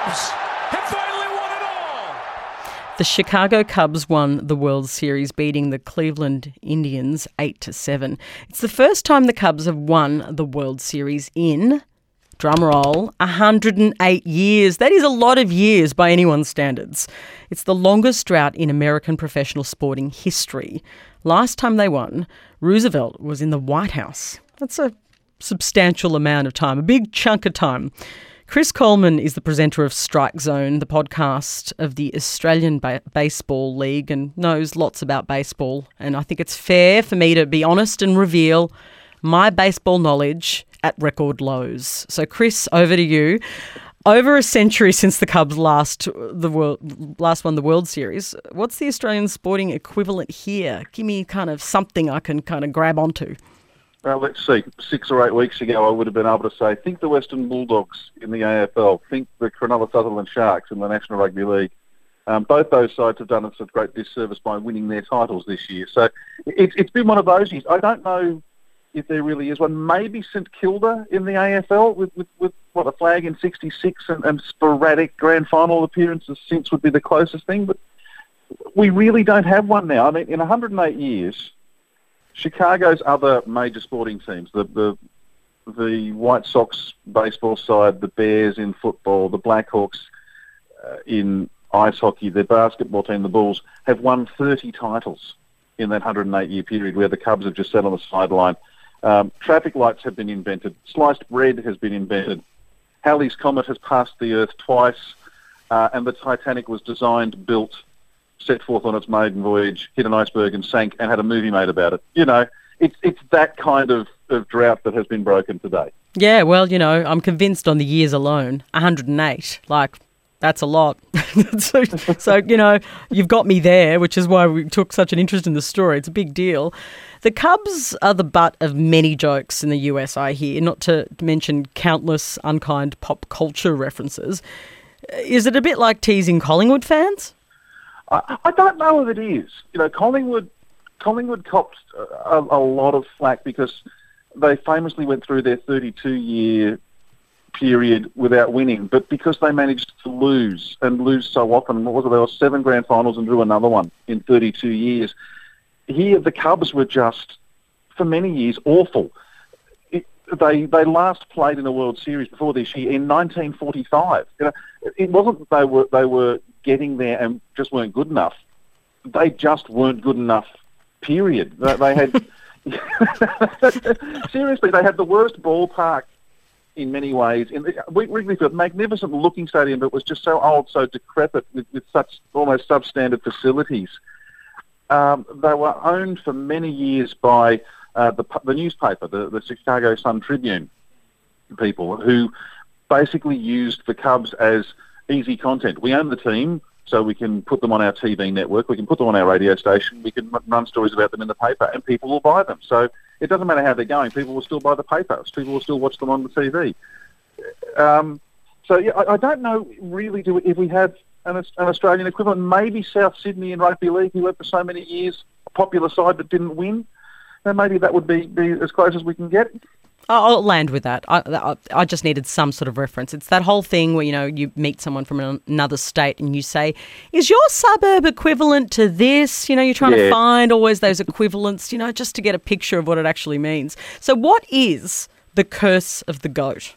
Cubs have finally won it all. The Chicago Cubs won the World Series, beating the Cleveland Indians 8-7. It's the first time the Cubs have won the World Series in, drumroll, 108 years. That is a lot of years by anyone's standards. It's the longest drought in American professional sporting history. Last time they won, Roosevelt was in the White House. That's a substantial amount of time, a big chunk of time. Chris Coleman is the presenter of Strike Zone, the podcast of the Australian Baseball League, and knows lots about baseball. And I think it's fair for me to be honest and reveal my baseball knowledge at record lows. So, Chris, over to you. Over a century since the Cubs last won the World Series, what's the Australian sporting equivalent here? Give me kind of something I can kind of grab onto. Well, let's see. 6 or 8 weeks ago, I would have been able to say, think the Western Bulldogs in the AFL, think the Cronulla-Sutherland Sharks in the National Rugby League. Both those sides have done us a great disservice by winning their titles this year. So it's been one of those years. I don't know if there really is one. Maybe St Kilda in the AFL with what, a flag in 66 and sporadic grand final appearances since would be the closest thing. But we really don't have one now. I mean, in 108 years... Chicago's other major sporting teams, the White Sox baseball side, the Bears in football, the Blackhawks in ice hockey, their basketball team, the Bulls, have won 30 titles in that 108-year period where the Cubs have just sat on the sideline. Traffic lights have been invented. Sliced bread has been invented. Halley's Comet has passed the Earth twice, and the Titanic was designed, built, set forth on its maiden voyage, hit an iceberg and sank, and had a movie made about it. You know, it's that kind of drought that has been broken today. Yeah, well, you know, I'm convinced on the years alone, 108, that's a lot. so, you know, you've got me there, which is why we took such an interest in the story. It's a big deal. The Cubs are the butt of many jokes in the US, I hear, not to mention countless unkind pop culture references. Is it a bit like teasing Collingwood fans? I don't know if it is. You know, Collingwood copped a lot of flack because they famously went through their 32-year period without winning, but because they managed to lose so often. What was it? There were 7 grand finals and drew another one in 32 years. Here, the Cubs were just, for many years, awful. They last played in a World Series before this year in 1945. You know, it wasn't that they were getting there and just weren't good enough. They just weren't good enough, period. They had... Seriously, they had the worst ballpark in many ways. Wrigley Field, magnificent looking stadium, but was just so old, so decrepit, with such almost substandard facilities. They were owned for many years by the newspaper, the Chicago Sun-Tribune people, who basically used the Cubs as easy content. We own the team, so we can put them on our TV network, we can put them on our radio station, we can run stories about them in the paper, and people will buy them. So it doesn't matter how they're going, people will still buy the papers, people will still watch them on the TV. I don't know really if we have an Australian equivalent. Maybe South Sydney in rugby league, who went for so many years, a popular side that didn't win. And maybe that would be as close as we can get. I'll land with that. I just needed some sort of reference. It's that whole thing where, you know, you meet someone from another state and you say, is your suburb equivalent to this? You know, you're trying to find always those equivalents, you know, just to get a picture of what it actually means. So what is the curse of the goat?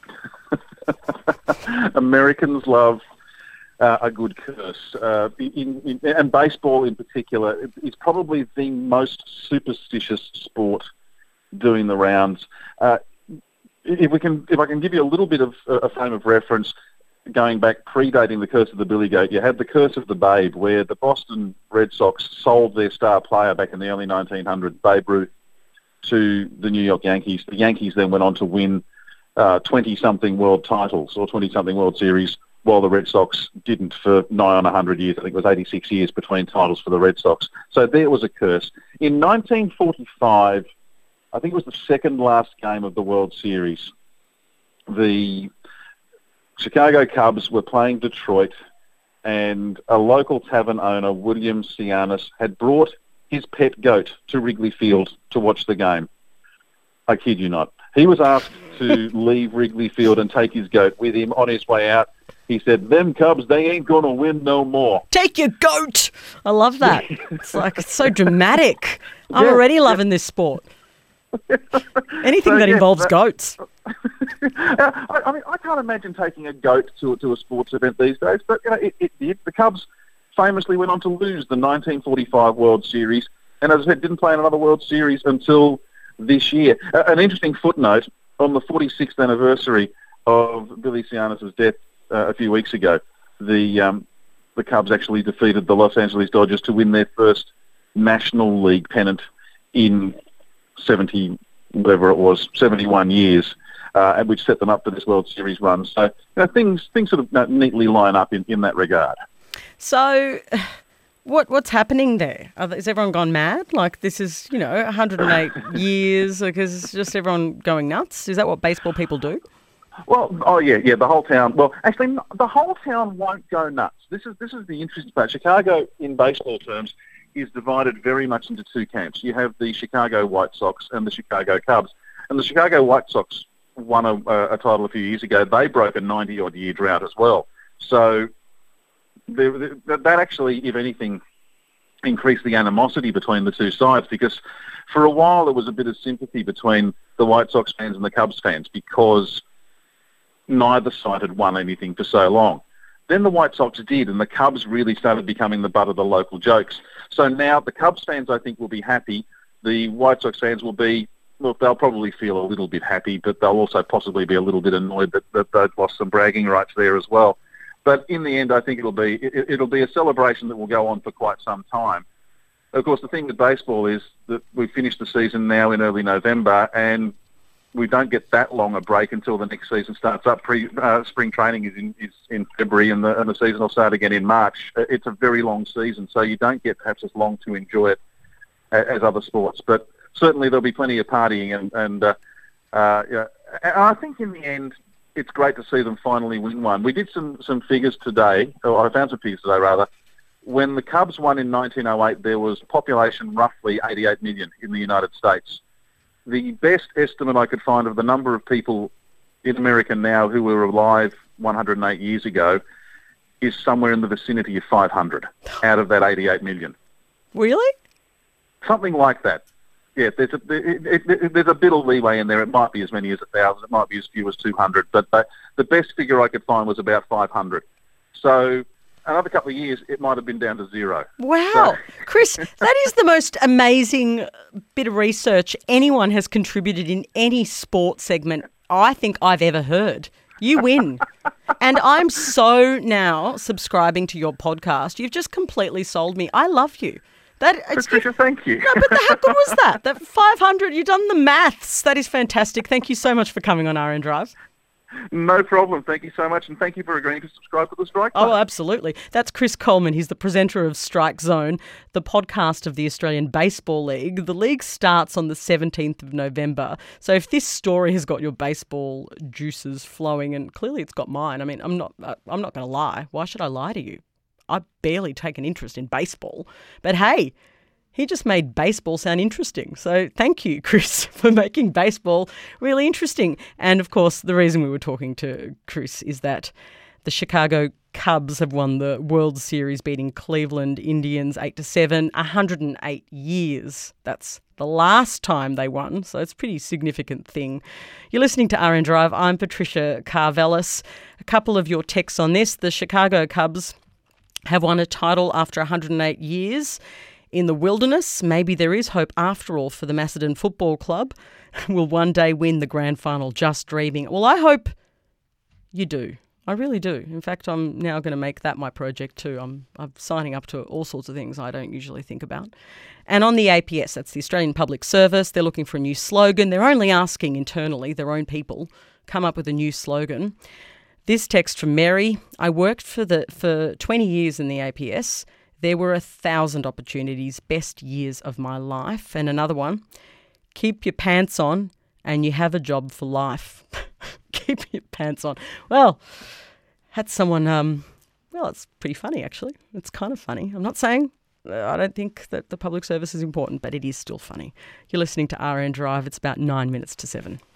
Americans love a good curse. And baseball in particular is probably the most superstitious sport doing the rounds. If I can give you a little bit of a frame of reference, going back, predating the curse of the Billy Goat, you had the curse of the Babe, where the Boston Red Sox sold their star player back in the early 1900s, Babe Ruth, to the New York Yankees. The Yankees then went on to win 20-something world titles or 20-something World Series, while the Red Sox didn't for nigh on 100 years. I think it was 86 years between titles for the Red Sox. So there was a curse. In 1945, I think it was the second last game of the World Series, the Chicago Cubs were playing Detroit, and a local tavern owner, William Sianis, had brought his pet goat to Wrigley Field to watch the game. I kid you not. He was asked to leave Wrigley Field and take his goat with him on his way out. He said, "Them Cubs, they ain't gonna win no more." Take your goat. I love that. It's so dramatic. I'm already loving this sport. Anything that involves goats. I mean, I can't imagine taking a goat to a sports event these days, but it did. The Cubs famously went on to lose the 1945 World Series, and as I said, didn't play in another World Series until this year. An interesting footnote, on the 46th anniversary of Billy Sianis' death a few weeks ago, the Cubs actually defeated the Los Angeles Dodgers to win their first National League pennant in 71 years, which set them up for this World Series run. So things sort of neatly line up in that regard. So what's happening there? Is everyone gone mad? Like, this is, 108 years, because it's just everyone going nuts? Is that what baseball people do? Well, the whole town. Well, actually, the whole town won't go nuts. This is the interesting part. Chicago, in baseball terms, is divided very much into two camps. You have the Chicago White Sox and the Chicago Cubs. And the Chicago White Sox won a title a few years ago. They broke a 90-odd year drought as well. So that actually, if anything, increased the animosity between the two sides, because for a while there was a bit of sympathy between the White Sox fans and the Cubs fans because neither side had won anything for so long. Then the White Sox did, and the Cubs really started becoming the butt of the local jokes. So now the Cubs fans, I think, will be happy. The White Sox fans will be, look, they'll probably feel a little bit happy, but they'll also possibly be a little bit annoyed that they've lost some bragging rights there as well. But in the end, I think it'll be a celebration that will go on for quite some time. Of course, the thing with baseball is that we've finished the season now in early November, and we don't get that long a break until the next season starts up. Spring training is in February, and the season will start again in March. It's a very long season, so you don't get perhaps as long to enjoy it as other sports. But certainly there'll be plenty of partying, and I think in the end, it's great to see them finally win one. We did some figures today, or I found some figures today rather. When the Cubs won in 1908, there was population roughly 88 million in the United States. The best estimate I could find of the number of people in America now who were alive 108 years ago is somewhere in the vicinity of 500 out of that 88 million. Really? Something like that. Yeah, there's a bit of leeway in there. It might be as many as 1,000. It might be as few as 200. But the best figure I could find was about 500. So another couple of years, it might have been down to zero. Wow. So, Chris, that is the most amazing bit of research anyone has contributed in any sport segment I think I've ever heard. You win. And I'm so now subscribing to your podcast. You've just completely sold me. I love you. Patricia, thank you. No, but how good was that? That 500, you've done the maths. That is fantastic. Thank you so much for coming on RN Drive. No problem. Thank you so much, and thank you for agreeing to subscribe to the Strike Zone. Oh, absolutely. That's Chris Coleman. He's the presenter of Strike Zone, the podcast of the Australian Baseball League. The league starts on the 17th of November. So if this story has got your baseball juices flowing, and clearly it's got mine, I mean, I'm not going to lie. Why should I lie to you? I barely take an interest in baseball. But hey, he just made baseball sound interesting. So thank you, Chris, for making baseball really interesting. And of course, the reason we were talking to Chris is that the Chicago Cubs have won the World Series, beating Cleveland Indians 8-7, 108 years. That's the last time they won, so it's a pretty significant thing. You're listening to RN Drive. I'm Patricia Karvelas. A couple of your texts on this. The Chicago Cubs have won a title after 108 years. In the wilderness, maybe there is hope after all for the Macedon Football Club. Will one day win the grand final. Just dreaming. Well, I hope you do. I really do. In fact, I'm now going to make that my project too. I'm signing up to all sorts of things I don't usually think about. And on the APS, that's the Australian Public Service, they're looking for a new slogan. They're only asking internally, their own people, come up with a new slogan. This text from Mary: I worked for 20 years in the APS. There were 1,000 opportunities, best years of my life. And another one: keep your pants on and you have a job for life. Keep your pants on. Well, had someone, well, it's pretty funny actually. It's kind of funny. I'm not saying I don't think that the public service is important, but it is still funny. You're listening to RN Drive. It's about 9 minutes to 7.